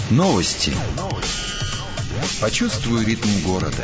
Новости. Почувствуй ритм города.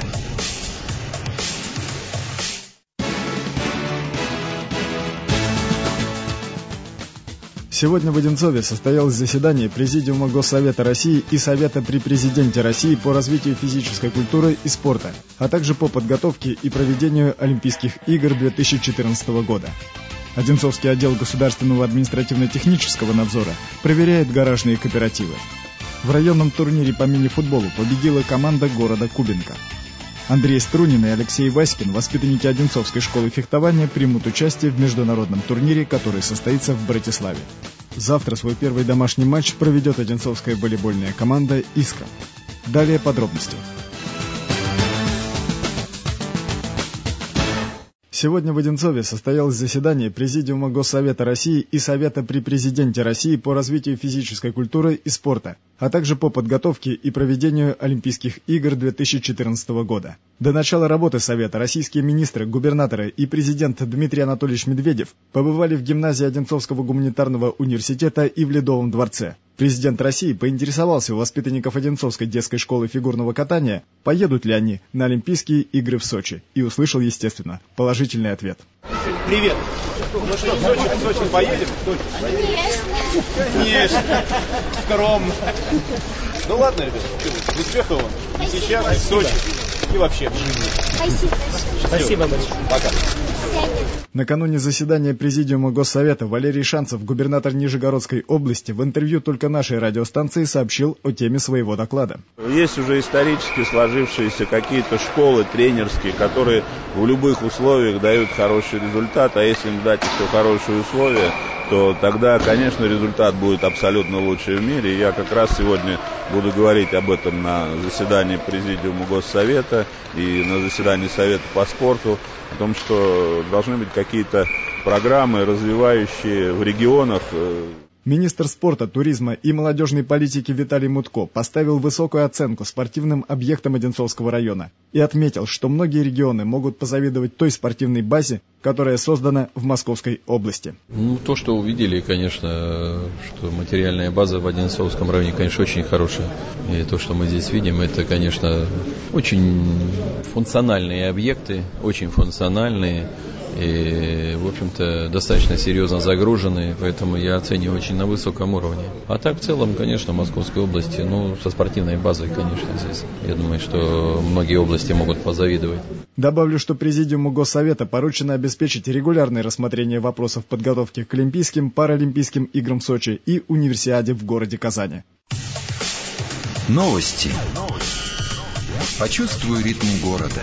Сегодня в Одинцове состоялось заседание Президиума Госсовета России и Совета при Президенте России по развитию физической культуры и спорта, а также по подготовке и проведению Олимпийских игр 2014 года. Одинцовский отдел государственного административно-технического надзора проверяет гаражные кооперативы. В районном турнире по мини-футболу победила команда города Кубинка. Андрей Струнин и Алексей Васькин, воспитанники Одинцовской школы фехтования, примут участие в международном турнире, который состоится в Братиславе. Завтра свой первый домашний матч проведет одинцовская волейбольная команда «Искра». Далее подробности. Сегодня в Одинцове состоялось заседание Президиума Госсовета России и Совета при Президенте России по развитию физической культуры и спорта, а также по подготовке и проведению Олимпийских игр 2014 года. До начала работы Совета российские министры, губернаторы и президент Дмитрий Анатольевич Медведев побывали в гимназии Одинцовского гуманитарного университета и в Ледовом дворце. Президент России поинтересовался у воспитанников Одинцовской детской школы фигурного катания, поедут ли они на Олимпийские игры в Сочи, и услышал, естественно, положительный ответ. Привет. Ну что, в Сочи поедем? Конечно. Скромно. Ну ладно, ребята, успехов вам. И сейчас, и в Сочи, и вообще в жизни. Спасибо большое. Пока. Накануне заседания Президиума Госсовета Валерий Шанцев, губернатор Нижегородской области, в интервью только нашей радиостанции сообщил о теме своего доклада. Есть уже исторически сложившиеся какие-то школы тренерские, которые в любых условиях дают хороший результат, а если им дать еще хорошие условия, то тогда, конечно, результат будет абсолютно лучший в мире. И я как раз сегодня буду говорить об этом на заседании Президиума Госсовета и на заседании Совета по спорту, о том, что должны быть какие-то программы, развивающие в регионах. Министр спорта, туризма и молодежной политики Виталий Мутко поставил высокую оценку спортивным объектам Одинцовского района и отметил, что многие регионы могут позавидовать той спортивной базе, которая создана в Московской области. То, что увидели, конечно, что материальная база в Одинцовском районе, конечно, очень хорошая. И то, что мы здесь видим, это, конечно, очень функциональные объекты, очень функциональные. И, в общем-то, достаточно серьезно загружены, поэтому я оцениваю очень на высоком уровне. А так, в целом, конечно, в Московской области, со спортивной базой, конечно, здесь. Я думаю, что многие области могут позавидовать. Добавлю, что Президиуму Госсовета поручено обеспечить регулярное рассмотрение вопросов подготовки к Олимпийским, Паралимпийским играм в Сочи и Универсиаде в городе Казани. Новости. Почувствуй ритм города.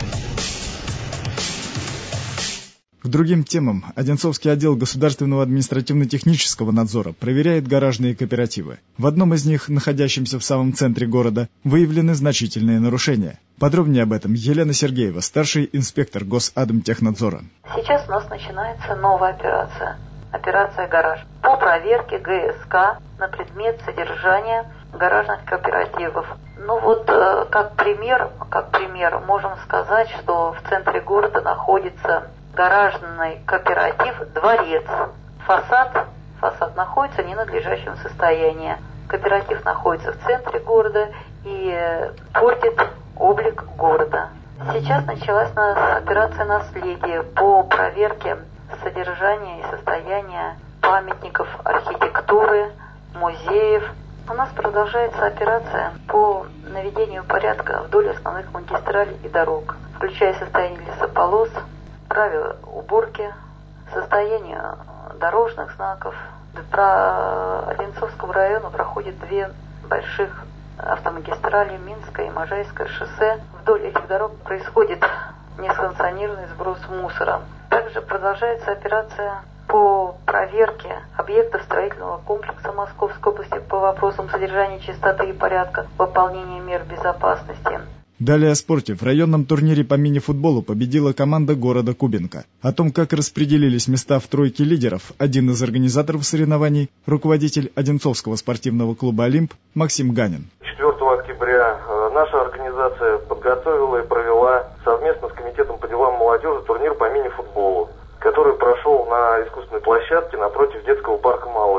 К другим темам Одинцовский отдел государственного административно-технического надзора проверяет гаражные кооперативы. В одном из них, находящемся в самом центре города, выявлены значительные нарушения. Подробнее об этом Елена Сергеева, старший инспектор Госадмтехнадзора. Сейчас у нас начинается новая операция. Операция «Гараж» по проверке ГСК на предмет содержания гаражных кооперативов. Как пример, можем сказать, что в центре города находится гаражный кооператив «Дворец». Фасад находится в ненадлежащем состоянии. Кооператив находится в центре города и портит облик города. Сейчас началась у нас операция «Наследие» по проверке содержания и состояния памятников архитектуры, музеев. У нас продолжается операция по наведению порядка вдоль основных магистралей и дорог, включая состояние лесополос, правила уборки, состояние дорожных знаков. По Одинцовскому району проходит две больших автомагистрали, Минское и Можайское шоссе. Вдоль этих дорог происходит несанкционированный сброс мусора. Также продолжается операция по проверке объектов строительного комплекса Московской области по вопросам содержания чистоты и порядка, выполнения мер безопасности. Далее о спорте. В районном турнире по мини-футболу победила команда города Кубинка. О том, как распределились места в тройке лидеров, один из организаторов соревнований, руководитель Одинцовского спортивного клуба «Олимп» Максим Ганин. 4 октября наша организация подготовила и провела совместно с Комитетом по делам молодежи турнир по мини-футболу, который прошел на искусственной площадке напротив детского парка «Малыш».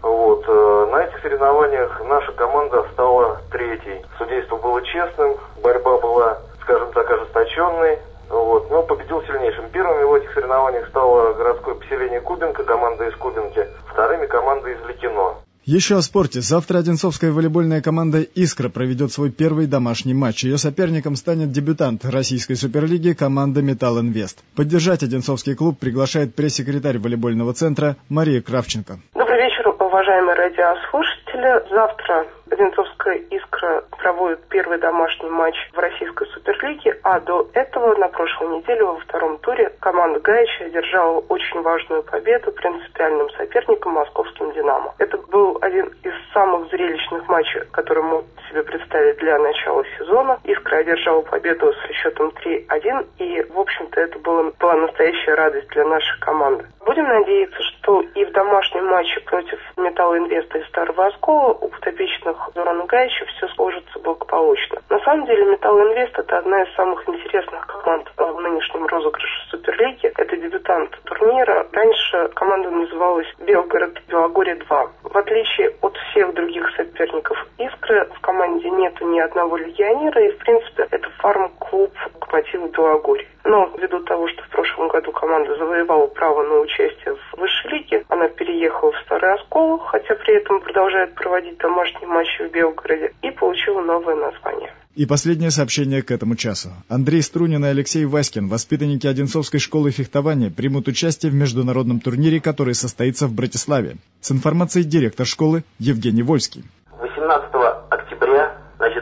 Вот. На этих соревнованиях наша команда стала третьей. Судейство было честным, борьба была, скажем так, ожесточенной. Вот. Но победил сильнейшим. Первыми в этих соревнованиях стало городское поселение Кубинка, команда из Кубинки. Вторыми команда из Ликино. Еще о спорте. Завтра одинцовская волейбольная команда «Искра» проведет свой первый домашний матч. Ее соперником станет дебютант российской суперлиги команда «Металл Инвест». Поддержать одинцовский клуб приглашает пресс-секретарь волейбольного центра Мария Кравченко. Добрый вечер, уважаемые радиослушатели. Завтра одинцовская «Искра» проводит первый домашний матч в российской суперлиге, а до этого на прошлой неделе во втором туре команда «Гаича» одержала очень важную победу принципиальным соперником московским «Динамо». Это был один из самых зрелищных матчей, которые мы себе представили для начала сезона. «Искра» одержала победу со счетом 3-1, и, в общем-то, это была настоящая радость для нашей команды. Будем надеяться, что и в домашнем матче против «Металл Инвеста» из Старого Оскола у подопечных Зорана Гаича все сложится благополучно. На самом деле «Металл Инвест» — это одна из самых интересных команд в нынешнем розыгрыше Суперлиги. Это дебютант турнира. Раньше команда называлась «Белгород-Белогорье-2». В отличие от всех других соперников «Искры», в команде нету ни одного легионера, и, в принципе, это фарм-клуб «Локомотива Белогорье». Но ввиду того, что в прошлом году команда завоевала право на участие в высшей лиге, она переехала в Старый Оскол, хотя при этом продолжает проводить домашние матчи в Белгороде, и получила новое название. И последнее сообщение к этому часу. Андрей Струнин и Алексей Васькин, воспитанники Одинцовской школы фехтования, примут участие в международном турнире, который состоится в Братиславе. С информацией директор школы Евгений Вольский. 18 октября,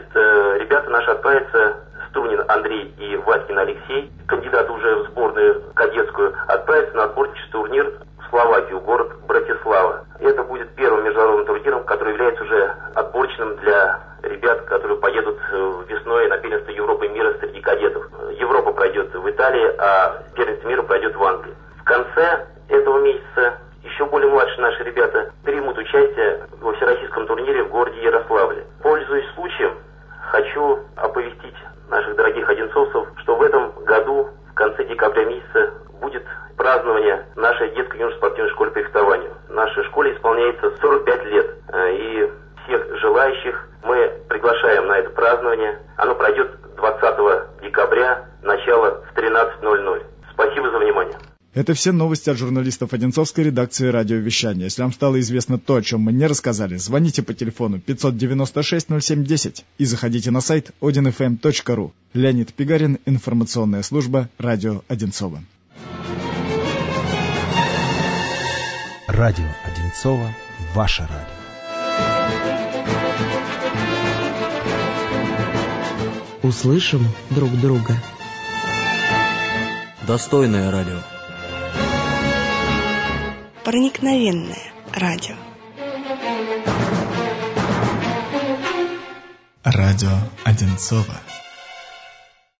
ребята наши отправятся, Струнин Андрей и Васькин Алексей, кандидаты уже в сборную кадетскую, отправятся на отборочный турнир в Словакию, город Братислава. Это будет первым международным турниром, который является уже отборочным для ребят, которые поедут весной на первенство Европы и мира среди кадетов. Европа пройдет в Италии, а первенство мира пройдет в Англии. В конце этого месяца еще более младшие наши ребята примут участие во всероссийском турнире в городе Ярославле. Пользуясь случаем, хочу оповестить наших дорогих одинцовцев, что в этом году, в конце декабря месяца, будет празднование нашей детской юношеской спортивной школы по фехтованию. Нашей школе исполняется 45 лет, и всех желающих мы приглашаем на это празднование. Оно пройдет 20 декабря, начало в 13:00. Спасибо за внимание. Это все новости от журналистов Одинцовской редакции радиовещания. Если вам стало известно то, о чем мы не рассказали, звоните по телефону 596-07-10 и заходите на сайт odinfm.ru. Леонид Пигарин, информационная служба «Радио Одинцово». Радио Одинцово, ваше радио. Услышим друг друга. Достойное радио. Проникновенное радио. Радио Одинцово.